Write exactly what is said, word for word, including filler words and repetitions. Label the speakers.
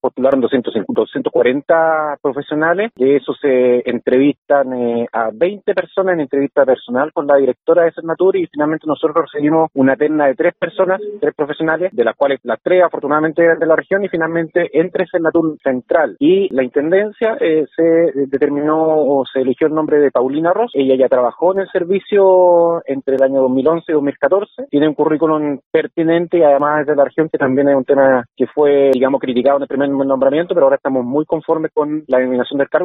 Speaker 1: postularon doscientos cuarenta profesionales. De eso se entrevistan eh, a veinte personas en entrevista personal con la directora de Cernatur y finalmente nosotros recibimos una terna de tres personas, tres profesionales, de las cuales las tres afortunadamente eran de la región y finalmente entre Cernatur Central y la Intendencia eh, se determinó o se eligió el nombre de Paulina Ross. Ella ya trabajó en el servicio entre el año dos mil once y dos mil catorce, tiene un currículum pertinente y además es de la región, que también es un tema que fue, digamos, criticado en el primer nombramiento, pero ahora estamos muy conformes con la eliminación del cargo.